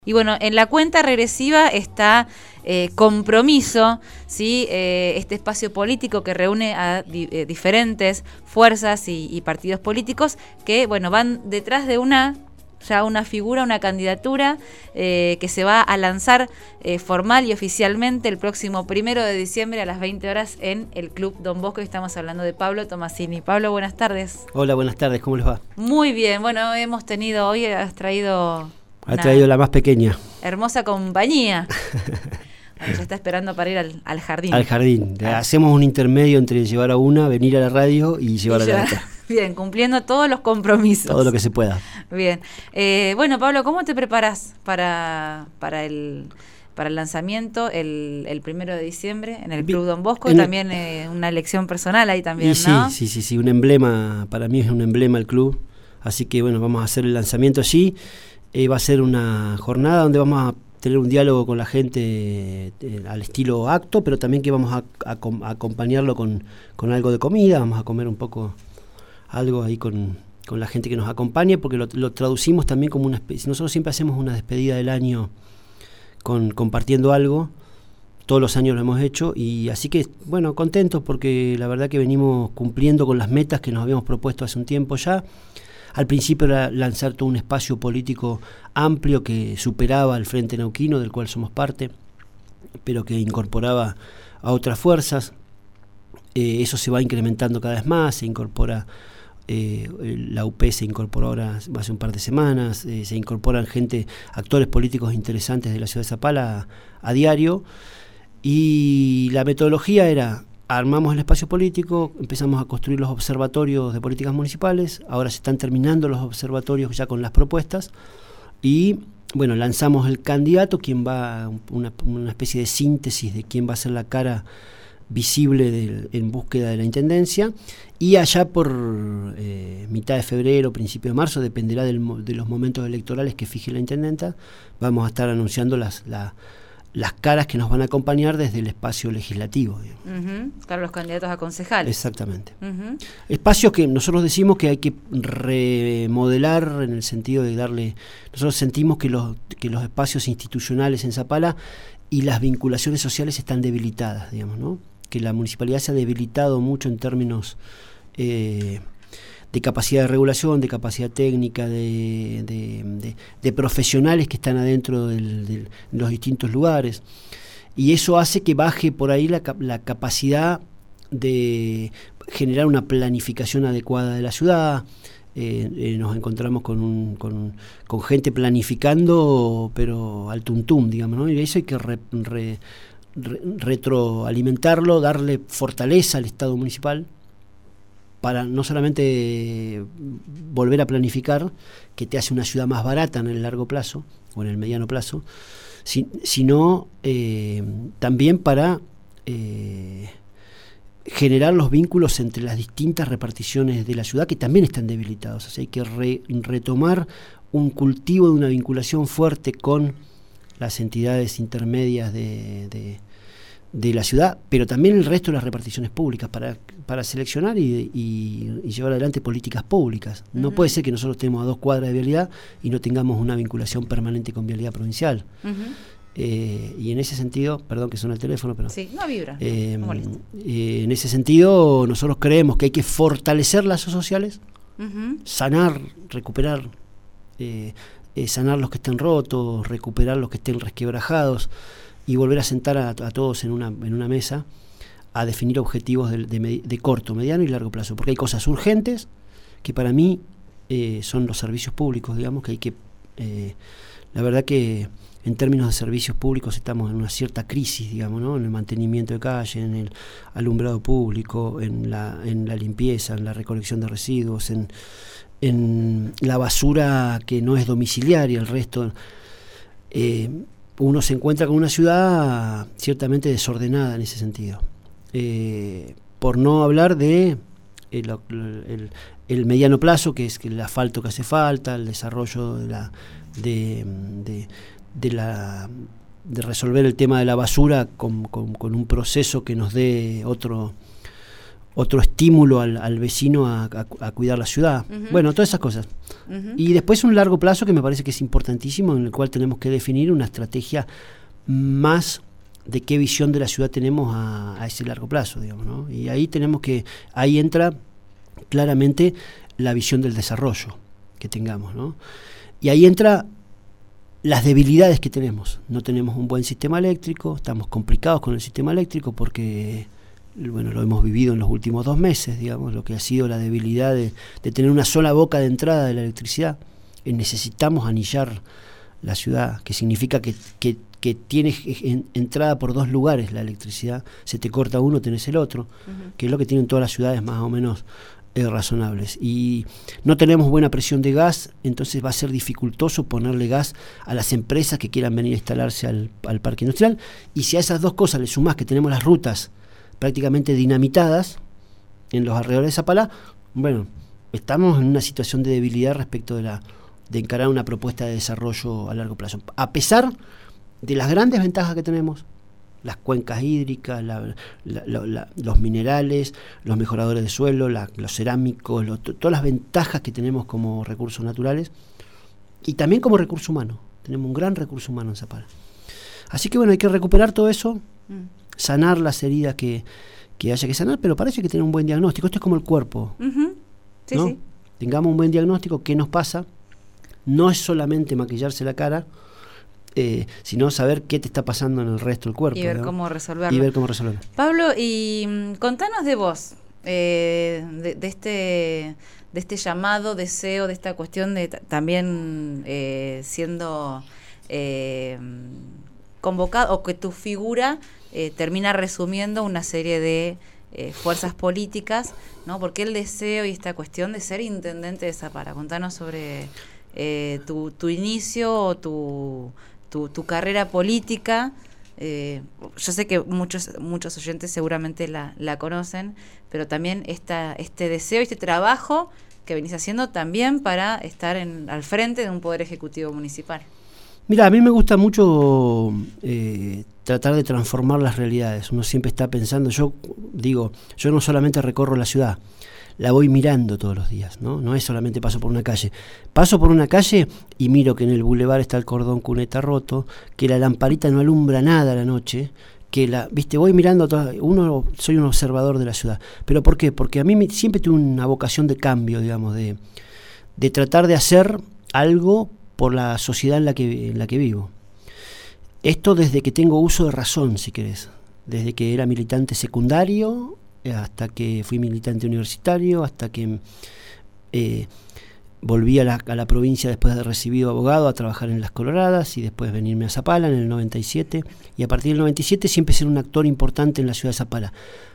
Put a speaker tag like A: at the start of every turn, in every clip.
A: Y bueno, en la cuenta regresiva está Compromiso, ¿sí? Este espacio político que reúne a diferentes fuerzas y partidos políticos que, bueno, van detrás de una figura, una candidatura que se va a lanzar formal y oficialmente el próximo 1 de diciembre a las 20 horas en el Club Don Bosco. Y estamos hablando de Pablo Tomasini. Pablo, buenas tardes.
B: Hola, buenas tardes, ¿cómo les va?
A: Muy bien, bueno, hoy has traído...
B: Ha traído la más pequeña.
A: Hermosa compañía. Bueno, ya está esperando para ir al jardín.
B: Al jardín. Hacemos un intermedio entre llevar a una, venir a la radio y llevar a la otra.
A: Bien, cumpliendo todos los compromisos.
B: Todo lo que se pueda.
A: Bien. Bueno, Pablo, ¿cómo te preparas para el lanzamiento el 1 de diciembre en el Club Don Bosco? También una elección personal ahí también, ¿no?
B: Sí, un emblema, para mí es un emblema el club. Así que bueno, vamos a hacer el lanzamiento allí. Va a ser una jornada donde vamos a tener un diálogo con la gente al estilo acto, pero también que vamos a acompañarlo con algo de comida. Vamos a comer un poco algo ahí con la gente que nos acompañe, porque lo traducimos también como una especie. Nosotros siempre hacemos una despedida del año compartiendo algo. Todos los años lo hemos hecho, y así que, bueno, contentos porque la verdad que venimos cumpliendo con las metas que nos habíamos propuesto hace un tiempo ya. Al principio era lanzar todo un espacio político amplio que superaba al Frente Neuquino, del cual somos parte, pero que incorporaba a otras fuerzas. Eso se va incrementando cada vez más, se incorpora, la UP se incorporó ahora hace un par de semanas, se incorporan actores políticos interesantes de la ciudad de Zapala a diario, y la metodología era: armamos el espacio político, empezamos a construir los observatorios de políticas municipales, ahora se están terminando los observatorios ya con las propuestas, y bueno, lanzamos el candidato, quien va, una especie de síntesis de quién va a ser la cara visible en búsqueda de la intendencia, y allá por mitad de febrero, principio de marzo, dependerá de los momentos electorales que fije la intendenta, vamos a estar anunciando las caras que nos van a acompañar desde el espacio legislativo.
A: Claro, los candidatos a concejales.
B: Exactamente. Espacios que nosotros decimos que hay que remodelar en el sentido de darle... Nosotros sentimos que los espacios institucionales en Zapala y las vinculaciones sociales están debilitadas, digamos, ¿no? Que la municipalidad se ha debilitado mucho en términos de capacidad de regulación, de capacidad técnica, de profesionales que están adentro de los distintos lugares, y eso hace que baje por ahí la capacidad de generar una planificación adecuada de la ciudad. Nos encontramos con gente planificando, pero al tuntum, digamos, ¿no? Y eso hay que retroalimentarlo, darle fortaleza al Estado municipal, para no solamente volver a planificar, que te hace una ciudad más barata en el largo plazo o en el mediano plazo, sino también para generar los vínculos entre las distintas reparticiones de la ciudad, que también están debilitados. O sea, hay que retomar un cultivo de una vinculación fuerte con las entidades intermedias de la ciudad, pero también el resto de las reparticiones públicas, para seleccionar y llevar adelante políticas públicas. No puede ser que nosotros tenemos a 2 cuadras de vialidad y no tengamos una vinculación permanente con vialidad provincial. Y en ese sentido, perdón que suena el teléfono, pero...
A: Sí, no vibra, no molesta.
B: En ese sentido, nosotros creemos que hay que fortalecer lazos sociales, sanar, recuperar, sanar los que estén rotos, recuperar los que estén resquebrajados, y volver a sentar a todos en una mesa a definir objetivos de corto, mediano y largo plazo, porque hay cosas urgentes que para mí son los servicios públicos, digamos, que hay que... la verdad que en términos de servicios públicos estamos en una cierta crisis, digamos, ¿no? En el mantenimiento de calle, en el alumbrado público, en la limpieza, en la recolección de residuos, en la basura que no es domiciliaria, el resto... uno se encuentra con una ciudad ciertamente desordenada en ese sentido. Por no hablar de el mediano plazo, que es el asfalto que hace falta, el desarrollo de resolver el tema de la basura con un proceso que nos dé otro estímulo al vecino a cuidar la ciudad. Bueno, todas esas cosas. Y después un largo plazo que me parece que es importantísimo, en el cual tenemos que definir una estrategia más de qué visión de la ciudad tenemos a ese largo plazo, digamos, ¿no? Y ahí ahí entra claramente la visión del desarrollo que tengamos, ¿no? Y ahí entra las debilidades que tenemos. No tenemos un buen sistema eléctrico, estamos complicados con el sistema eléctrico porque, bueno, lo hemos vivido en los últimos 2 meses, digamos, lo que ha sido la debilidad de tener una sola boca de entrada de la electricidad. Necesitamos anillar la ciudad, que significa que tienes entrada por 2 lugares la electricidad, se te corta uno, tenés el otro, que es lo que tienen todas las ciudades más o menos razonables. Y no tenemos buena presión de gas, entonces va a ser dificultoso ponerle gas a las empresas que quieran venir a instalarse al parque industrial. Y si a esas 2 cosas le sumás que tenemos las rutas prácticamente dinamitadas en los alrededores de Zapala, bueno, estamos en una situación de debilidad respecto de encarar una propuesta de desarrollo a largo plazo. A pesar de las grandes ventajas que tenemos, las cuencas hídricas, los minerales, los mejoradores de suelo, los cerámicos, todas las ventajas que tenemos como recursos naturales y también como recurso humano. Tenemos un gran recurso humano en Zapala. Así que bueno, hay que recuperar todo eso, sanar las heridas que haya que sanar, pero parece que tener un buen diagnóstico. Esto es como el cuerpo.
A: Sí,
B: ¿no?
A: sí.
B: Tengamos un buen diagnóstico, qué nos pasa. No es solamente maquillarse la cara, sino saber qué te está pasando en el resto del cuerpo.
A: Y ver, ¿no?, cómo resolverlo.
B: Pablo,
A: y contanos de vos, de este llamado, deseo, de esta cuestión de también siendo convocado, o que tu figura termina resumiendo una serie de fuerzas políticas, ¿no? Porque el deseo y esta cuestión de ser intendente de Zapala. Contanos sobre tu inicio o tu carrera política. Yo sé que muchos oyentes seguramente la conocen, pero también este deseo y este trabajo que venís haciendo también para estar al frente de un poder ejecutivo municipal.
B: Mira, a mí me gusta mucho tratar de transformar las realidades. Uno siempre está pensando, yo no solamente recorro la ciudad, la voy mirando todos los días, ¿no? No es solamente paso por una calle. Paso por una calle y miro que en el bulevar está el cordón cuneta roto, que la lamparita no alumbra nada a la noche, voy mirando soy un observador de la ciudad. ¿Pero por qué? Porque a mí siempre tuve una vocación de cambio, digamos, de tratar de hacer algo por la sociedad en la que vivo. Esto desde que tengo uso de razón, si querés. Desde que era militante secundario, hasta que fui militante universitario, hasta que volví a la provincia después de haber recibido abogado a trabajar en Las Coloradas y después venirme a Zapala en el 97. Y a partir del 97 siempre ser un actor importante en la ciudad de Zapala.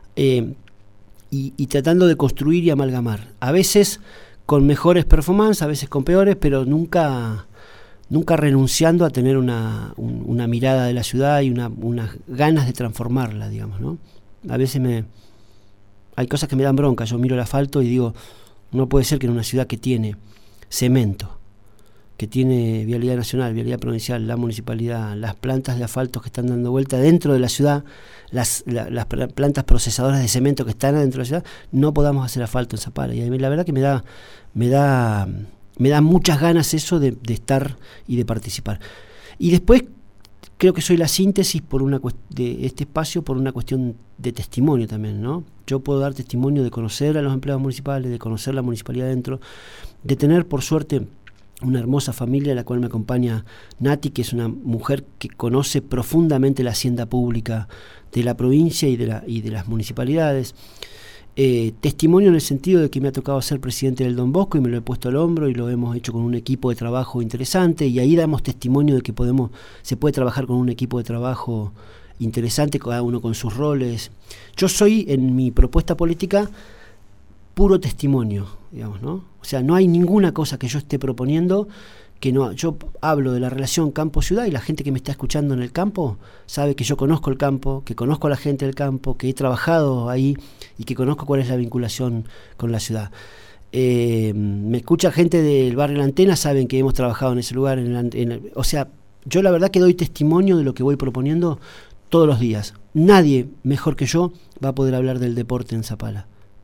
B: Y tratando de construir y amalgamar. A veces con mejores performances, a veces con peores, pero nunca renunciando a tener una mirada de la ciudad y unas ganas de transformarla, digamos, ¿no? A veces hay cosas que me dan bronca. Yo miro el asfalto y digo, no puede ser que en una ciudad que tiene cemento, que tiene vialidad nacional, vialidad provincial, la municipalidad, las plantas de asfalto que están dando vuelta dentro de la ciudad, las plantas procesadoras de cemento que están dentro de la ciudad, no podamos hacer asfalto en Zapala. Y a mí la verdad que me da muchas ganas eso de estar y de participar. Y después creo que soy la síntesis de este espacio por una cuestión de testimonio también, ¿no? Yo puedo dar testimonio de conocer a los empleados municipales, de conocer la municipalidad dentro, de tener por suerte una hermosa familia a la cual me acompaña Nati, que es una mujer que conoce profundamente la hacienda pública de la provincia y de las municipalidades. Testimonio en el sentido de que me ha tocado ser presidente del Don Bosco y me lo he puesto al hombro y lo hemos hecho con un equipo de trabajo interesante, y ahí damos testimonio de que se puede trabajar con un equipo de trabajo interesante, cada uno con sus roles. Yo soy, en mi propuesta política, puro testimonio, digamos, ¿no? O sea, no hay ninguna cosa que yo esté proponiendo que no. Yo hablo de la relación campo-ciudad y la gente que me está escuchando en el campo sabe que yo conozco el campo, que conozco a la gente del campo, que he trabajado ahí y que conozco cuál es la vinculación con la ciudad. Me escucha gente del barrio La Antena, saben que hemos trabajado en ese lugar. O sea, yo la verdad que doy testimonio de lo que voy proponiendo todos los días. Nadie mejor que yo va a poder hablar del deporte en Zapala.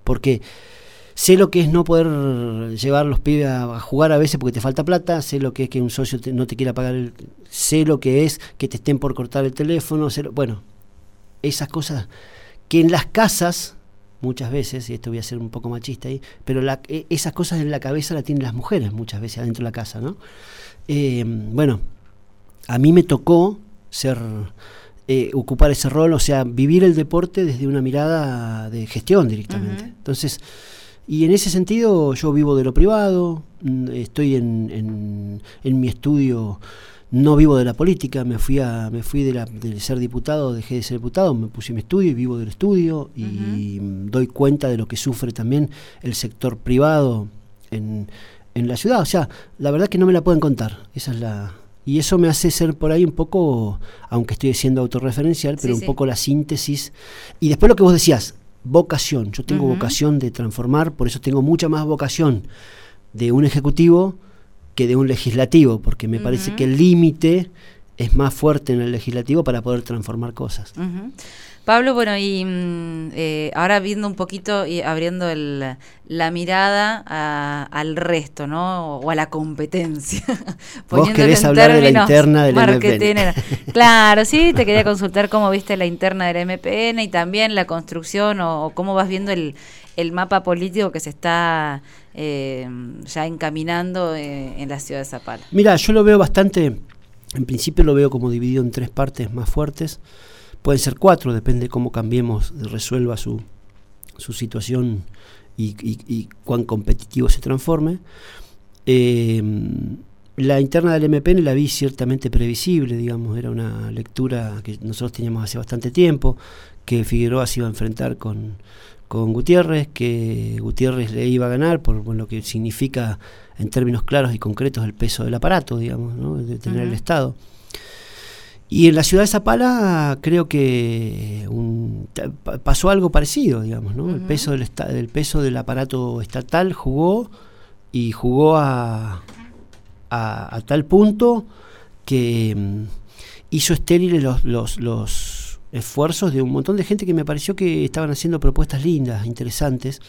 B: porque sé lo que es no poder llevar los pibes a jugar a veces porque te falta plata, sé lo que es que un socio no te quiera pagar, sé lo que es que te estén por cortar el teléfono, bueno, esas cosas que en las casas, muchas veces, y esto voy a ser un poco machista ahí, pero esas cosas en la cabeza la tienen las mujeres muchas veces adentro de la casa, ¿no? Bueno, a mí me tocó ocupar ese rol, o sea, vivir el deporte desde una mirada de gestión directamente. Entonces, y en ese sentido yo vivo de lo privado, estoy en mi estudio, no vivo de la política, me fui de ser diputado, dejé de ser diputado, me puse mi estudio y vivo del estudio y doy cuenta de lo que sufre también el sector privado en la ciudad. O sea, la verdad que no me la pueden contar, y eso me hace ser por ahí un poco, aunque estoy siendo autorreferencial, pero un poco la síntesis. Y después lo que vos decías, vocación. Yo tengo vocación de transformar, por eso tengo mucha más vocación de un ejecutivo que de un legislativo, porque me parece que el límite es más fuerte en el legislativo para poder transformar cosas.
A: Pablo, bueno, y ahora viendo un poquito y abriendo la mirada al resto, ¿no? O a la competencia.
B: Vos querés hablar de la interna del MPN.
A: Claro, sí, te quería consultar cómo viste la interna del MPN y también la construcción o cómo vas viendo el mapa político que se está ya encaminando en la ciudad de Zapala.
B: Mira, yo lo veo bastante, en principio lo veo como dividido en 3 partes más fuertes. Pueden ser 4, depende de cómo cambiemos, resuelva su situación y cuán competitivo se transforme. La interna del MPN la vi ciertamente previsible, digamos, era una lectura que nosotros teníamos hace bastante tiempo, que Figueroa se iba a enfrentar con Gutiérrez, que Gutiérrez le iba a ganar por lo que significa en términos claros y concretos el peso del aparato, digamos, ¿no? De tener el Estado. Y en la ciudad de Zapala creo que pasó algo parecido, digamos, ¿no? El peso del aparato estatal jugó a tal punto que hizo estériles los esfuerzos de un montón de gente que me pareció que estaban haciendo propuestas lindas, interesantes,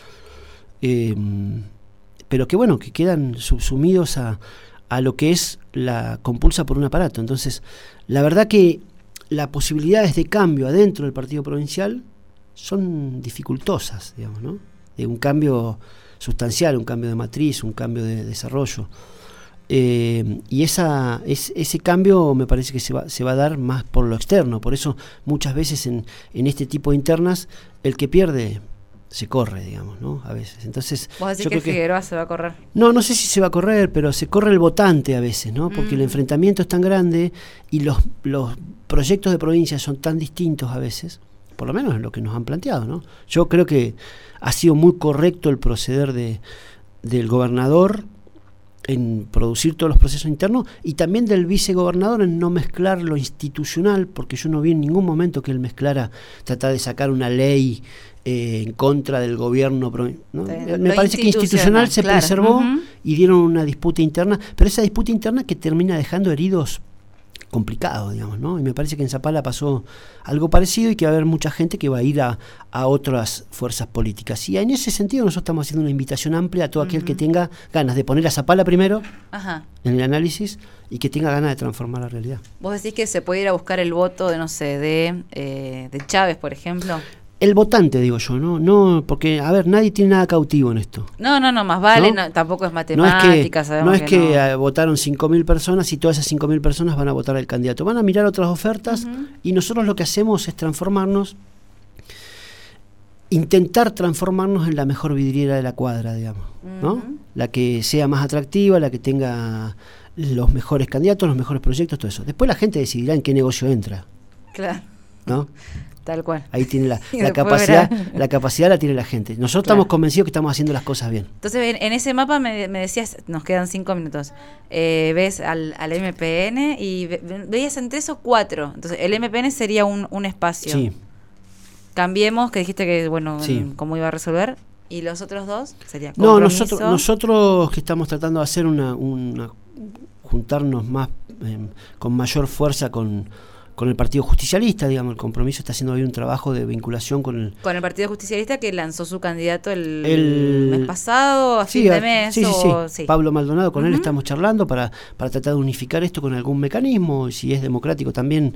B: pero que bueno, que quedan subsumidos a lo que es la compulsa por un aparato. Entonces, la verdad que las posibilidades de cambio adentro del partido provincial son dificultosas, digamos, ¿no? De un cambio sustancial, un cambio de matriz, un cambio de desarrollo. Y ese cambio me parece que se va a dar más por lo externo. Por eso muchas veces en este tipo de internas el que pierde se corre, digamos, ¿no? A veces. Entonces,
A: ¿vos decís que Figueroa se va a correr?
B: No sé si se va a correr, pero se corre el votante a veces, ¿no? Porque el enfrentamiento es tan grande y los proyectos de provincia son tan distintos a veces, por lo menos es lo que nos han planteado, ¿no? Yo creo que ha sido muy correcto el proceder del gobernador en producir todos los procesos internos y también del vicegobernador en no mezclar lo institucional, porque yo no vi en ningún momento que él mezclara, tratar de sacar una ley en contra del gobierno, ¿no? Me parece que institucional se preservó y dieron una disputa interna, pero esa disputa interna que termina dejando heridos complicados, digamos, ¿no? Y me parece que en Zapala pasó algo parecido y que va a haber mucha gente que va a ir a otras fuerzas políticas. Y en ese sentido nosotros estamos haciendo una invitación amplia a todo aquel que tenga ganas de poner a Zapala primero en el análisis y que tenga ganas de transformar la realidad.
A: ¿Vos decís que se puede ir a buscar el voto de, no sé, de Chávez, por ejemplo?
B: El votante, digo yo, no, porque, a ver, nadie tiene nada cautivo en esto.
A: No, más vale, ¿no? Tampoco es matemática,
B: sabemos que no es que votaron 5.000 personas y todas esas 5.000 personas van a votar al candidato. Van a mirar otras ofertas y nosotros lo que hacemos es intentar transformarnos en la mejor vidriera de la cuadra, digamos, ¿no? La que sea más atractiva, la que tenga los mejores candidatos, los mejores proyectos, todo eso. Después la gente decidirá en qué negocio entra.
A: Claro.
B: ¿No?
A: Tal cual.
B: Ahí tiene la capacidad, la capacidad la tiene la gente. Nosotros estamos convencidos que estamos haciendo las cosas bien.
A: Entonces, en ese mapa me decías, nos quedan 5 minutos, ves al MPN y veías entre esos 4. Entonces, el MPN sería un espacio.
B: Sí.
A: Cambiemos, que dijiste que, bueno, cómo iba a resolver. ¿Y los otros 2? Sería
B: compromiso. No, nosotros que estamos tratando de hacer juntarnos más, con mayor fuerza con el Partido Justicialista, digamos. El Compromiso está haciendo hoy un trabajo de vinculación con el
A: Partido Justicialista, que lanzó su candidato el mes pasado, a fin de mes.
B: Sí. Pablo Maldonado, con él estamos charlando para tratar de unificar esto con algún mecanismo, y si es democrático también,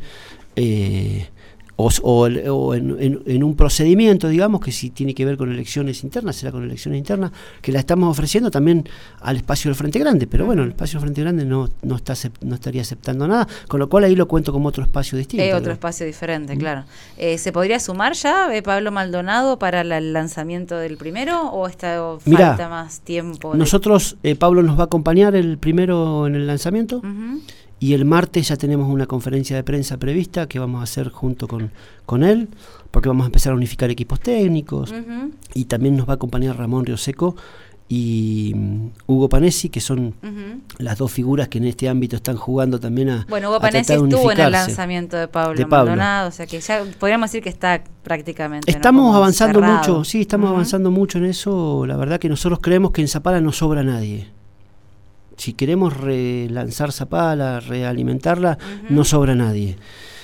B: o en un procedimiento, digamos, que si tiene que ver con elecciones internas, será con elecciones internas, que la estamos ofreciendo también al espacio del Frente Grande, pero bueno, el espacio del Frente Grande no estaría aceptando nada, con lo cual ahí lo cuento como otro espacio distinto.
A: Otro espacio diferente, claro. ¿Se podría sumar ya Pablo Maldonado para el lanzamiento del primero, o falta más tiempo?
B: Nosotros, Pablo nos va a acompañar el primero en el lanzamiento. Y el martes ya tenemos una conferencia de prensa prevista que vamos a hacer junto con él, porque vamos a empezar a unificar equipos técnicos, y también nos va a acompañar Ramón Rioseco y Hugo Panesi, que son las dos figuras que en este ámbito están jugando también
A: Hugo Panesi estuvo en el lanzamiento de Pablo Maldonado, o sea que ya podríamos decir que está prácticamente.
B: Estamos avanzando cerrado. Mucho, estamos avanzando mucho en eso. La verdad que nosotros creemos que en Zapala no sobra nadie. Si queremos relanzar Zapala, realimentarla, no sobra nadie.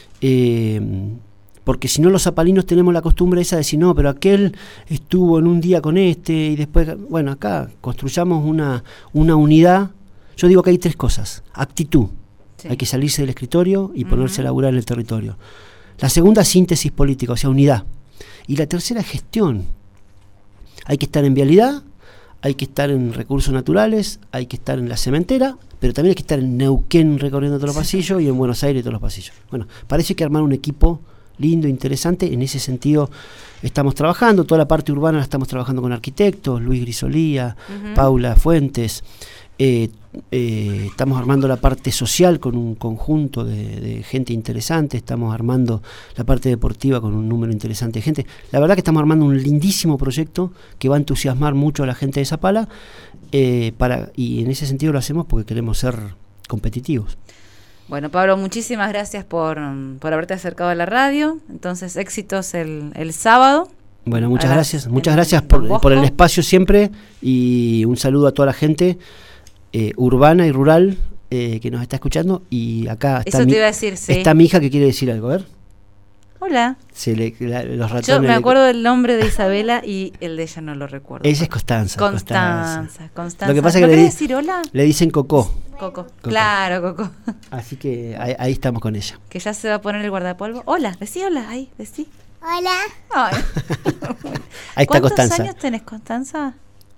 B: Porque si no, los zapalinos tenemos la costumbre esa de decir, no, pero aquel estuvo en un día con y después, bueno, acá construyamos una unidad. Yo digo que hay 3 cosas. Actitud. Sí. Hay que salirse del escritorio y ponerse a laburar en el territorio. La segunda, síntesis política, o sea, unidad. Y la tercera, gestión. Hay que estar en vialidad, hay que estar en recursos naturales, hay que estar en la cementera, pero también hay que estar en Neuquén recorriendo todos los pasillos y en Buenos Aires todos los pasillos. Bueno, parece que armar un equipo lindo, interesante. En ese sentido estamos trabajando. Toda la parte urbana la estamos trabajando con arquitectos, Luis Grisolía, Paula Fuentes. Estamos armando la parte social con un conjunto de gente interesante. Estamos armando la parte deportiva con un número interesante de gente. La verdad que estamos armando un lindísimo proyecto que va a entusiasmar mucho a la gente de Zapala, y en ese sentido lo hacemos porque queremos ser competitivos.
A: Bueno, Pablo, muchísimas gracias por haberte acercado a la radio. Entonces, éxitos el sábado.
B: Bueno, muchas gracias. Muchas gracias por el espacio siempre, y un saludo a toda la gente urbana y rural que nos está escuchando. Y acá está,
A: te iba a decir, sí.
B: Está mi hija que quiere decir algo. A ver.
A: Hola.
B: Los ratones.
A: Yo me acuerdo del nombre de Isabela y el de ella no lo recuerdo.
B: Esa es Constanza.
A: Lo que pasa es que decir hola?
B: Le dicen Coco.
A: Coco. Claro, Coco.
B: Así que ahí estamos con ella.
A: Que ya se va a poner el guardapolvo. Hola, decí hola, ahí, decí.
C: Hola.
A: Ay.
B: Ahí está Constanza.
A: ¿Cuántos años tenés, Constanza?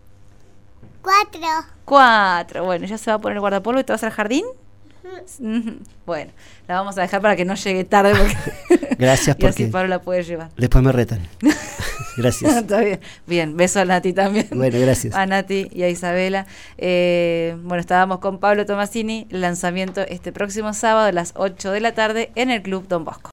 C: 4.
A: Bueno, ya se va a poner el guardapolvo y te vas al jardín. Bueno, la vamos a dejar para que no llegue tarde porque
B: gracias, porque
A: y así Pablo la puede llevar.
B: Después me retan. Gracias.
A: Está bien. Bien, beso a Nati también.
B: Bueno, gracias.
A: A Nati y a Isabela. Bueno, estábamos con Pablo Tomasini, lanzamiento este próximo sábado a las 8 de la tarde en el Club Don Bosco.